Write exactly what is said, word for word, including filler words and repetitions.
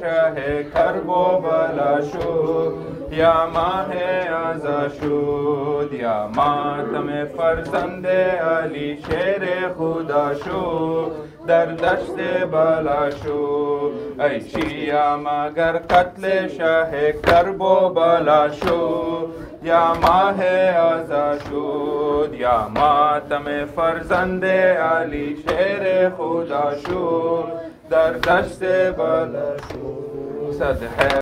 شاه کرب و بلا شد، یا ماه ازا شد، یا ماتم فرزند علی شیر خدا شد، در دشت بلا شد. ای شیعه مگر قتل شاه کرب و بلا شد، یا ماه ازا شد، یا ماتم فرزند علی شیر خدا شد، در دشت بلا شد. صد